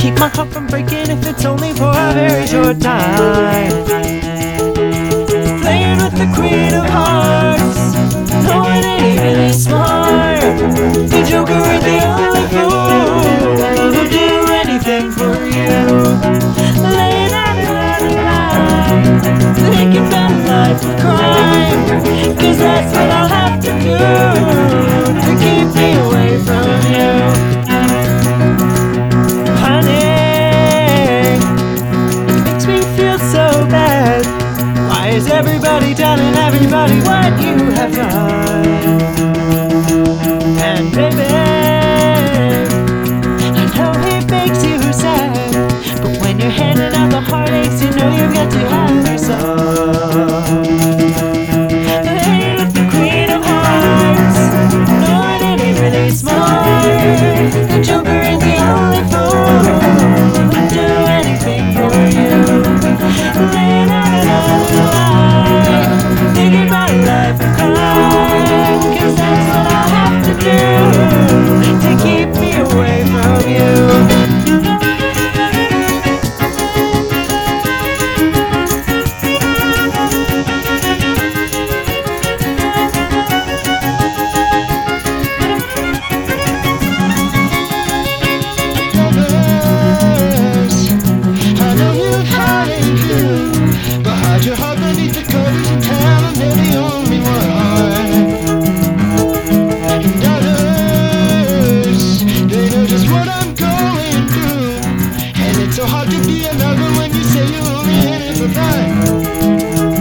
keep my heart from breaking if it's only for a very short time. Playing with the Queen of Hearts, knowing it ain't really smart. The Joker is the only fool who'll do anything for you. Laying out a line, thinking about a life of crime, 'cause that's what I'll have to do to keep me away from you. Honey, it makes me feel so bad. Why is everybody telling everybody what you have done? And baby, I know it makes you sad, but when you're handing out the heartaches, you know you've got to have your song. Playing with the Queen of Hearts, knowing it ain't really smart. The Joker is the only fool who'd do anything for you. Laying out another lie, thinking about a life of crime, 'cause that's what I'll have to do to keep me away from you. Your heart beneath the covers and tell them they're the only one. And others, they know just what I'm going through. And it's so hard to be another when you say you're only in it for fun.